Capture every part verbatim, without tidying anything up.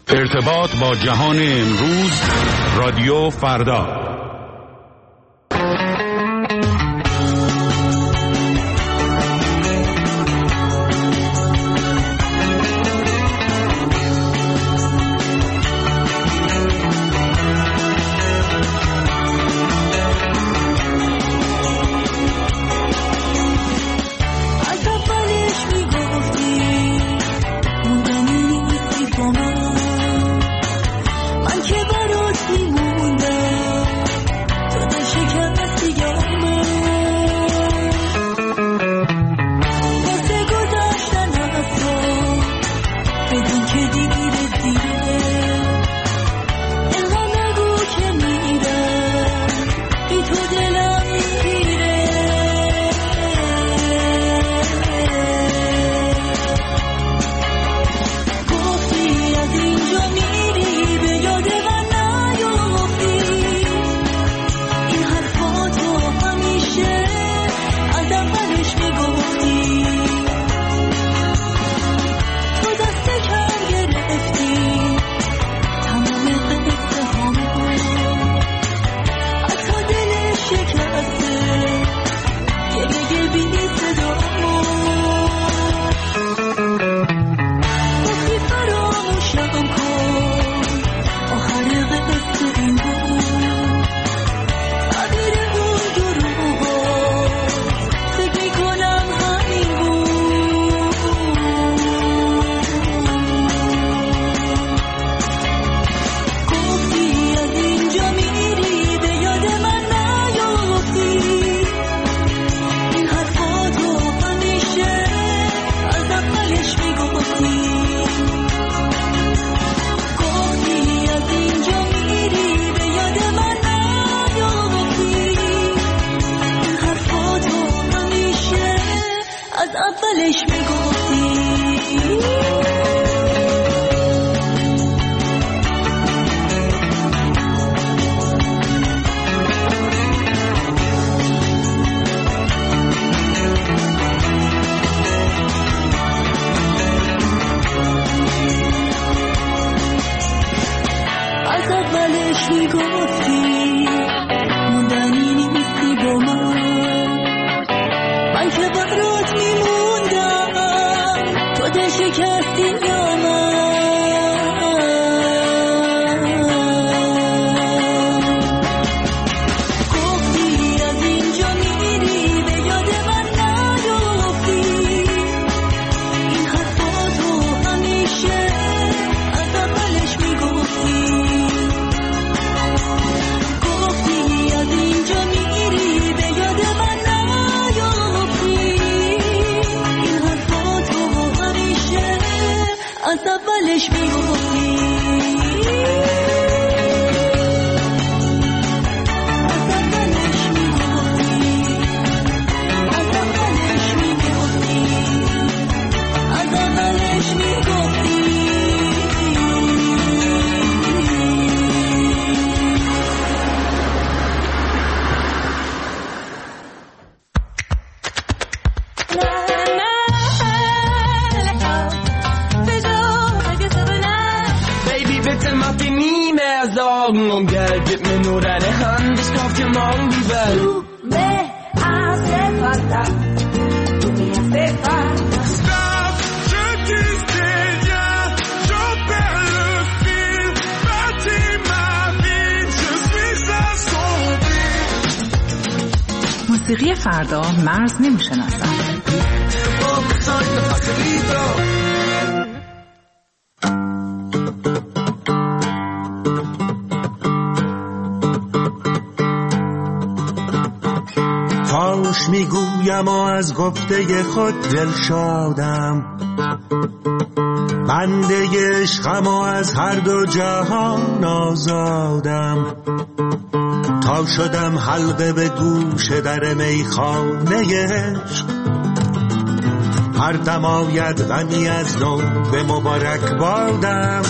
ارتباط با جهان امروز، رادیو فردا. موسیقی فردا مرز نمی‌شناسد. فاش میگویم و از گفته خود دل شادم، بنده عشقم و از هر دو جهان آزادم. تا شدم حلقه به گوش در میخانه عشق، هر دم آید غمی از نو به مبارک بادم.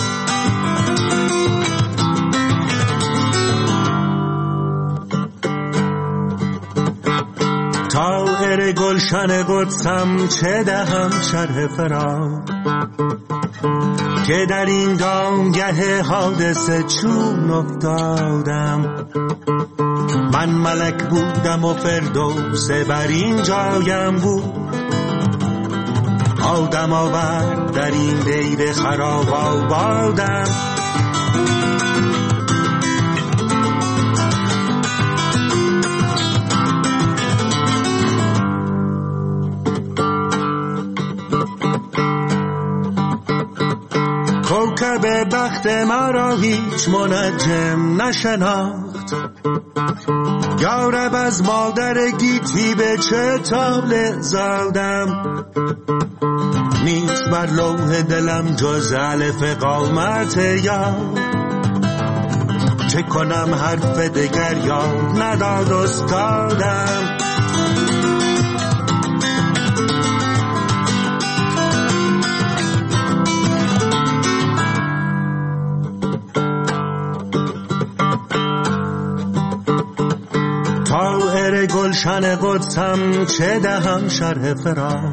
طائر گلشن قدسم چه دهم شرح فراق، که در این دامگه حادثه چون افتادم. من ملک بودم و فردوس بر این جایم بود، آدم آورد در این دیر خراب آبادم. کوکب بخت ما را هیچ منجم نشناخت، یارب از مادر گیتی به چه طالع زادم. نیست بر لوح دلم جز الف قامت یاد، چه کنم حرف دگر یاد نداد استادم. طائر گلشن قدسم چه دهم شرح فراق،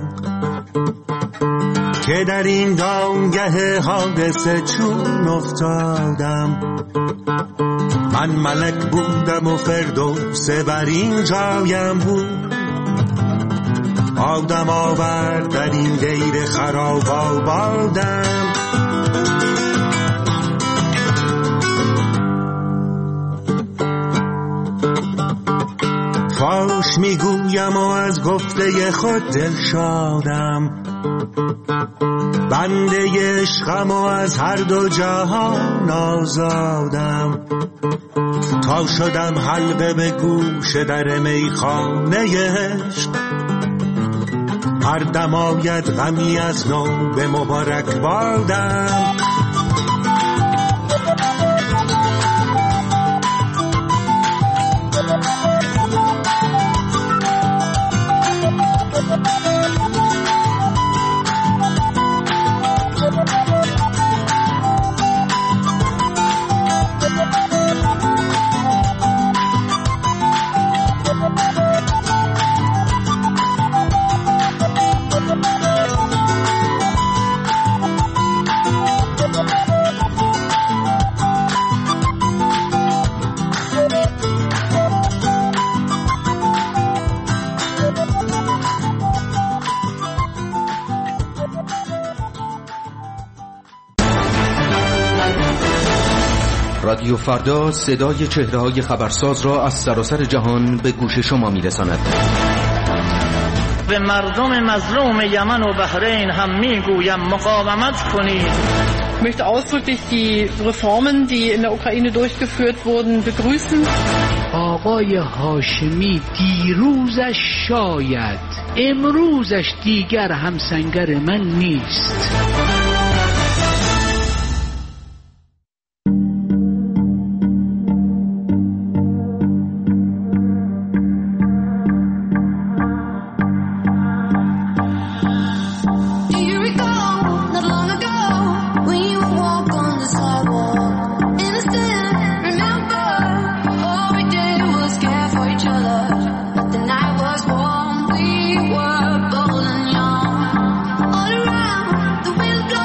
که در این دامگه حادثه چون افتادم. من ملک بودم و فردوس بر این جایم بود، آدم آورد در این دیر خراب آبادم. فاش میگویم و از گفته خود دل شادم، بنده عشقم و از هر دو جهان آزادم. تا شدم حلقه به گوش در میخانه عشق، هر دم آید غمی از نو به مبارک بادم. رادیو فردا صدای چهره‌های خبرساز را از سراسر جهان به گوش شما می‌رساند. به مردم مظلوم یمن و بحرین هم میگویم مقاومت کنید. Ich möchte ausdrücklich die Reformen, die in der Ukraine durchgeführt wurden, begrüßen. آقای هاشمی دیروزش شاید، امروزش دیگر همسنگر من نیست. All around the window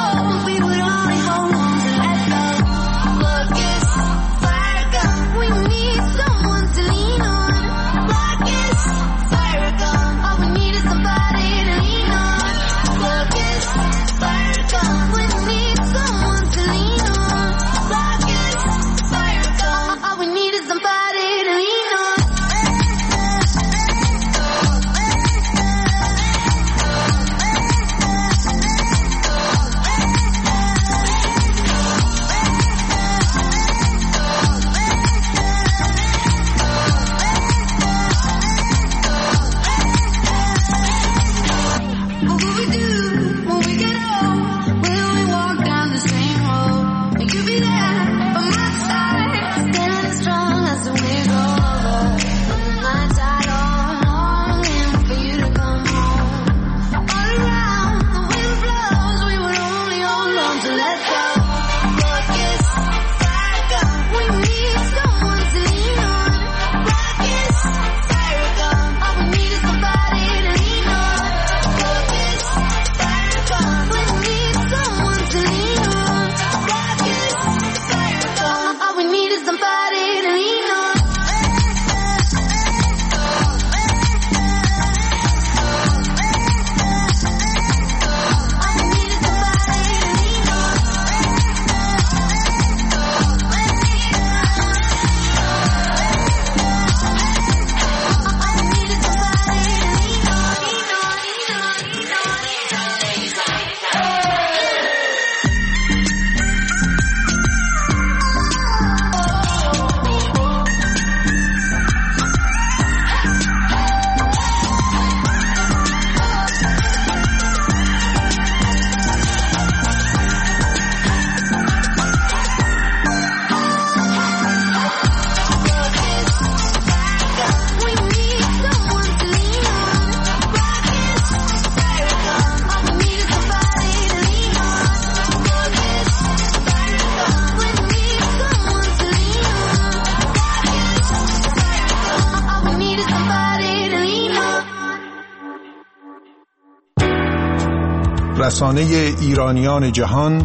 رسانه ایرانیان جهان،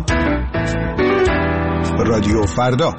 رادیو فردا.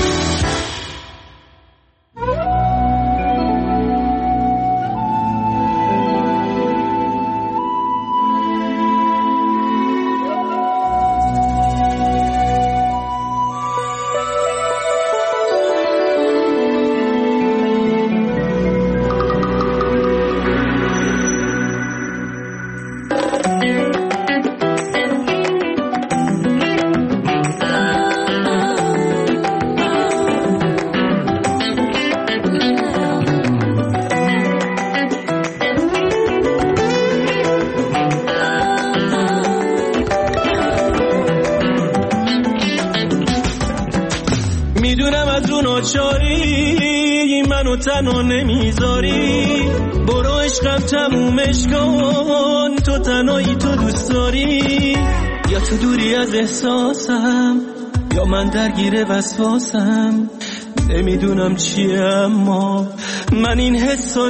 تنها نمیذاری، برو عشقم تمومش کن، تو تنهایی تو دوست داری، یا تو دوری از احساسم یا من درگیر وسواسم، نمیدونم چیه اما من این حسو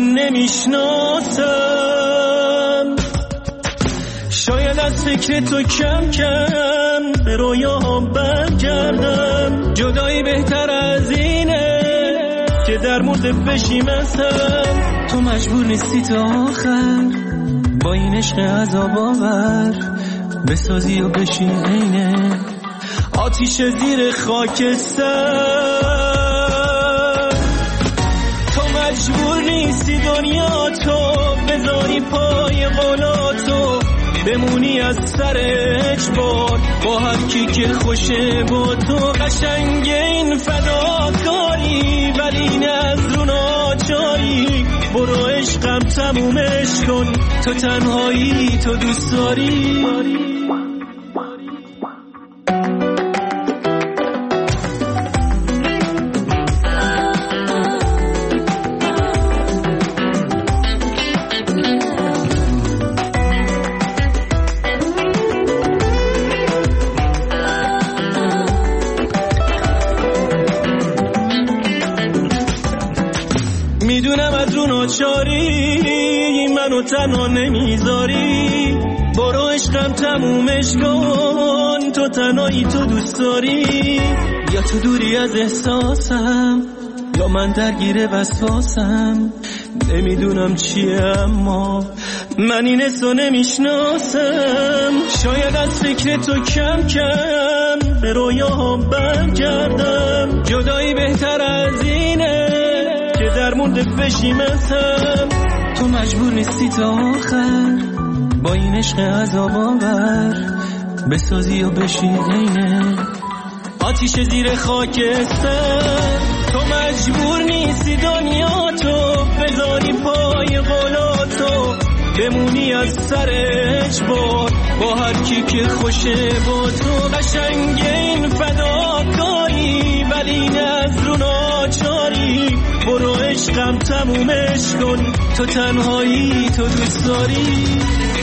نمیشناسم. شاید از فکر تو کم کم به رویاهم برگردم، جدایی بهتر از اینه که در مورد بشیم هم، تو مجبور نیستی تا آخر با این عشق عذاب آور بسازی و بشی عینه آتیش زیر خاکستر. تو مجبور نیستی دنیا تو بذاری پای قولاتو، بمونی از سر اجبار با هر کی که خوشه با تو. قشنگ این فداکاری ولی نه از رو ناچاری، برو عشقم تمومش کن، تو تنهایی تو دوست داری. منو تنها نمیذاری، برو عشقم تمومش کن، تو تنهایی تو دوست داری، یا تو دوری از احساسم یا من درگیر وسواسم، نمیدونم چیه اما من این حسو نمیشناسم. شاید از فکر تو کم کم به رویاهم برگردم، جدایی بهتر از اینه که در مورد بشیم هم، تو مجبور نیستی تا آخر با این عشق عذاب آور بسازی و بشی عینه آتیش زیر خاکستر. تو مجبور نیستی دنیا تو بذاری پای قولاتو، بمونی از سر اجبار با هر کی که خوشه با تو. قشنگ این فداکاری ولی نه از رو ناچاری، برو عشقم تمومش کن، تو تنهایی تو دوست داری.